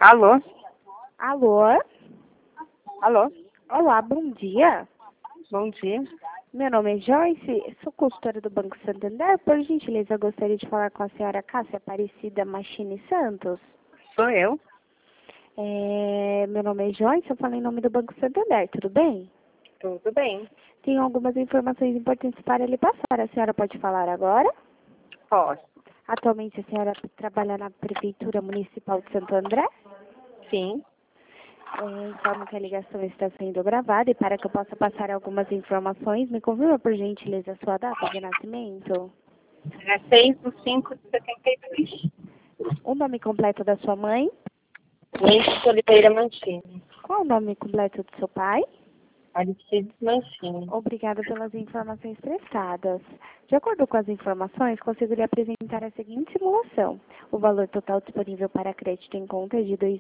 Alô? Alô? Alô? Olá, bom dia. Bom dia. Meu nome é Joyce, sou consultora do Banco Santander. Por gentileza, gostaria de falar com a senhora Cássia Aparecida Machini Santos. Sou eu. Meu nome é Joyce, eu falo em nome do Banco Santander, tudo bem? Tudo bem. Tenho algumas informações importantes para lhe passar. A senhora pode falar agora? Posso. Atualmente a senhora trabalha na Prefeitura Municipal de Santo André? Sim. Informo que a ligação está sendo gravada e para que eu possa passar algumas informações, me confirma por gentileza a sua data de nascimento, É 6/5/73. o nome completo da sua mãe, Leite Oliveira Mancini. qual o nome completo do seu pai. Aristides Mancini. Obrigada pelas informações prestadas. De acordo com as informações, consigo lhe apresentar a seguinte simulação. O valor total disponível para crédito em conta é de R$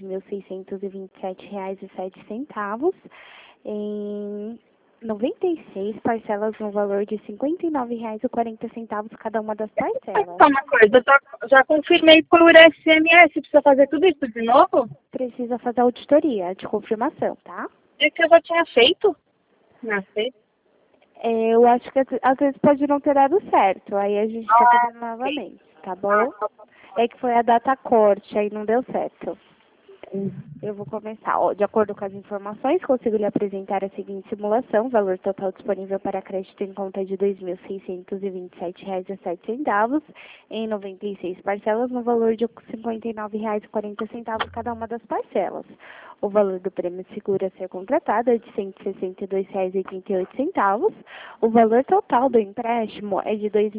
2.627,07 em 96 parcelas no valor de R$ 59,40 cada uma das parcelas. Só uma coisa, eu já confirmei por SMS, precisa fazer tudo isso de novo? Precisa fazer a auditoria de confirmação, tá? É que eu já tinha feito. Não sei. Eu acho que às vezes pode não ter dado certo, aí a gente está fazendo novamente, tá bom? É que foi a data corte, aí não deu certo. Eu vou começar. Ó, de acordo com as informações, consigo lhe apresentar a seguinte simulação. O valor total disponível para crédito em conta é de R$ 2.627,07 em 96 parcelas, no valor de R$ 59,40 cada uma das parcelas. O valor do prêmio seguro a ser contratado é de R$ 162,88. O valor total do empréstimo é de R$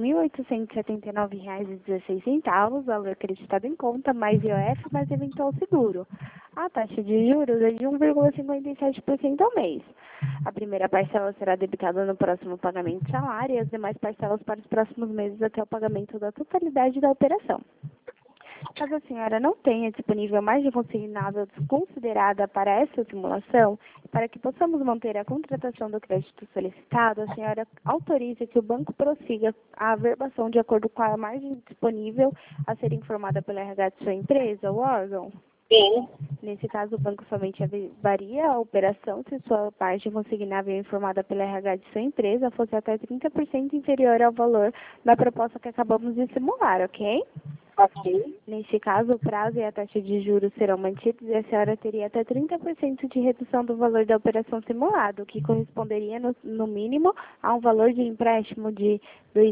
2.879,16. O valor acreditado em conta, mais IOF, mais eventual seguro. A taxa de juros é de 1,57% ao mês. A primeira parcela será debitada no próximo pagamento de salário e as demais parcelas para os próximos meses até o pagamento da totalidade da operação. Caso a senhora não tenha disponível margem consignável considerada para essa simulação, para que possamos manter a contratação do crédito solicitado, a senhora autoriza que o banco prossiga a averbação de acordo com a margem disponível a ser informada pela RH de sua empresa ou órgão? Sim. Nesse caso, o banco somente varia a operação se sua margem consignável informada pela RH de sua empresa fosse até 30% inferior ao valor da proposta que acabamos de simular, ok? Ok. Neste caso, o prazo e a taxa de juros serão mantidos e a senhora teria até 30% de redução do valor da operação simulada, o que corresponderia, no mínimo, a um valor de empréstimo de R$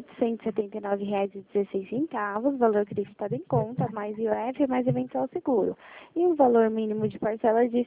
2.879,16, valor acreditado em conta, mais IOF, mais eventual seguro, e um valor mínimo de parcela de R$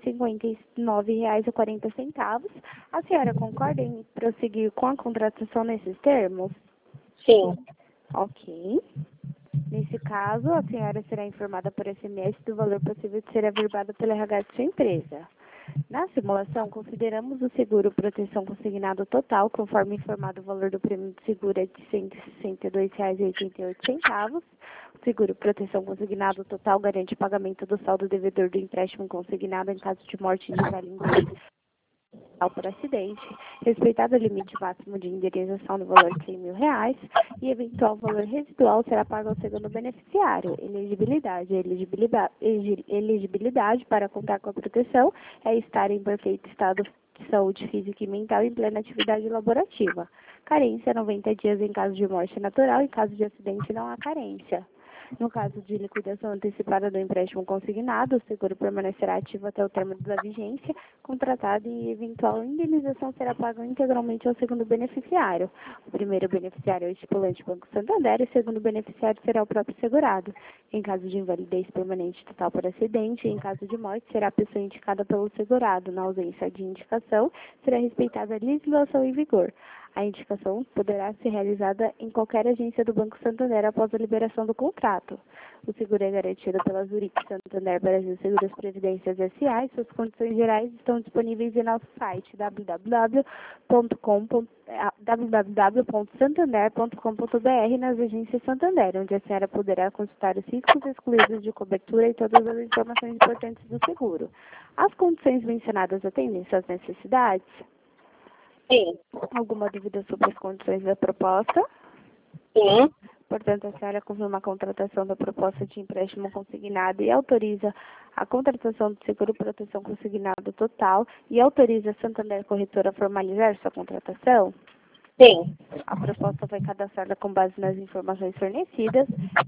59,40. A senhora concorda em prosseguir com a contratação nesses termos? Sim. Ok. Nesse caso, a senhora será informada por SMS do valor possível de ser averbado pela RH de sua empresa. Na simulação, consideramos o seguro proteção consignado total, conforme informado o valor do prêmio de seguro é de R$ 162,88. O seguro proteção consignado total garante o pagamento do saldo devedor do empréstimo consignado em caso de morte de validade por acidente, respeitado o limite máximo de indenização no valor de R$ 100.000 e eventual valor residual será pago ao segundo beneficiário. Elegibilidade para contar com a proteção é estar em perfeito estado de saúde física e mental e em plena atividade laborativa. Carência 90 dias em caso de morte natural, em caso de acidente não há carência. No caso de liquidação antecipada do empréstimo consignado, o seguro permanecerá ativo até o término da vigência contratada e eventual indenização será paga integralmente ao segundo beneficiário. O primeiro beneficiário é o estipulante Banco Santander e o segundo beneficiário será o próprio segurado. Em caso de invalidez permanente total por acidente e em caso de morte, será a pessoa indicada pelo segurado. Na ausência de indicação, será respeitada a legislação em vigor. A indicação poderá ser realizada em qualquer agência do Banco Santander após a liberação do contrato. O seguro é garantido pela Zurich Santander Brasil Seguros Previdências S.A. e suas condições gerais estão disponíveis em nosso site www.santander.com.br nas agências Santander, onde a senhora poderá consultar os riscos excluídos de cobertura e todas as informações importantes do seguro. As condições mencionadas atendem suas necessidades? Sim. Alguma dúvida sobre as condições da proposta? Sim. Portanto, a senhora confirma a contratação da proposta de empréstimo consignado e autoriza a contratação do seguro proteção consignado total e autoriza a Santander Corretora a formalizar sua contratação? Sim. A proposta foi cadastrada com base nas informações fornecidas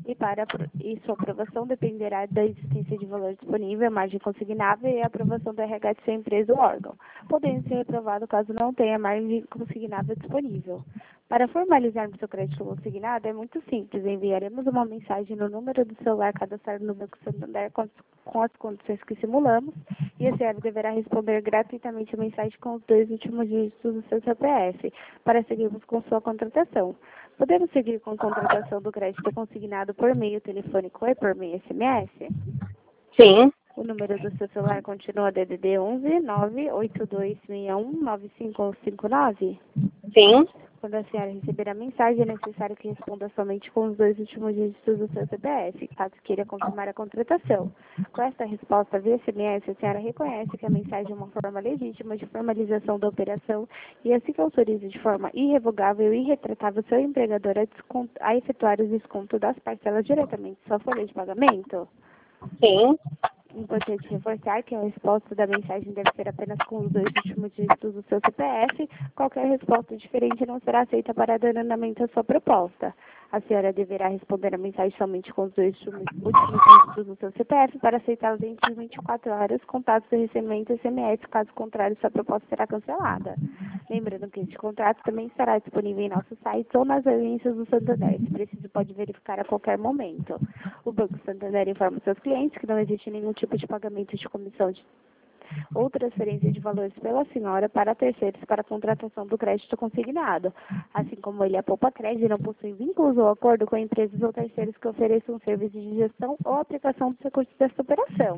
e sua aprovação dependerá da existência de valor disponível, margem consignável e a aprovação do RH de sua empresa ou órgão, podendo ser reprovado caso não tenha margem consignável disponível. Para formalizarmos seu crédito consignado, é muito simples. Enviaremos uma mensagem no número do celular cadastrado no Banco Santander com as condições que simulamos e a senhora deverá responder gratuitamente a mensagem com os 2 últimos dígitos do seu CPF para seguirmos com sua contratação. Podemos seguir com a contratação do crédito consignado por meio telefônico e por meio SMS? Sim. O número do seu celular continua DDD 11 98261 9559? Sim. Quando a senhora receber a mensagem, é necessário que responda somente com os 2 últimos dígitos do seu CPF, caso queira confirmar a contratação. Com esta resposta via SMS, a senhora reconhece que a mensagem é uma forma legítima de formalização da operação e assim que autoriza de forma irrevogável e irretratável seu empregador a efetuar o desconto das parcelas diretamente em sua folha de pagamento? Sim. Importante reforçar que a resposta da mensagem deve ser apenas com os 2 últimos dígitos do seu CPF. Qualquer resposta diferente não será aceita para dar andamento à sua proposta. A senhora deverá responder a mensagem somente com os 2 últimos dígitos do seu CPF para aceitá-la dentro de 24 horas, contados do recebimento SMS. Caso contrário, sua proposta será cancelada. Lembrando que este contrato também estará disponível em nossos sites ou nas agências do Santander. Se preciso, pode verificar a qualquer momento. O Banco Santander informa seus clientes que não existe nenhum tipo de pagamento de comissão ou transferência de valores pela senhora para terceiros para a contratação do crédito consignado. Assim como ele, a Poupa Crédito não possui vínculos ou acordo com empresas ou terceiros que ofereçam serviços de gestão ou aplicação dos recursos desta operação.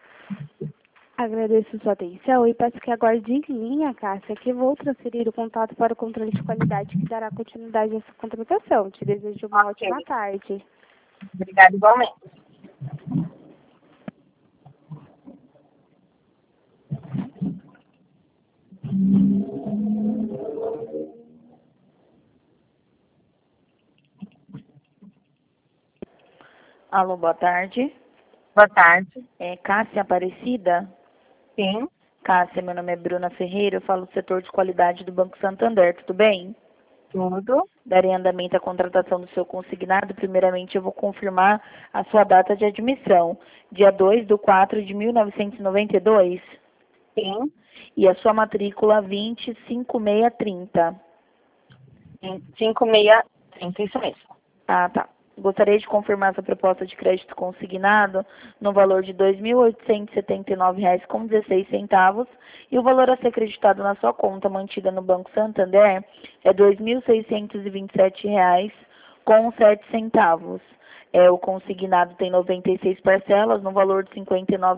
Agradeço sua atenção e peço que aguarde em linha, Cássia, que vou transferir o contato para o controle de qualidade que dará continuidade a essa contratação. Te desejo uma ótima tarde. Obrigada igualmente. Alô, boa tarde. Boa tarde. É Cássia Aparecida? Sim. Cássia, meu nome é Bruna Ferreira, eu falo do setor de qualidade do Banco Santander, tudo bem? Tudo. Darei andamento à contratação do seu consignado. Primeiramente, eu vou confirmar a sua data de admissão, dia 2/4/1992, Sim. e a sua matrícula 25630. 5630, isso mesmo. Ah, tá. Gostaria de confirmar sua proposta de crédito consignado no valor de R$ 2.879,16 e o valor a ser acreditado na sua conta mantida no Banco Santander é R$ 2.627,07. O consignado tem 96 parcelas no valor de R$ 59,00.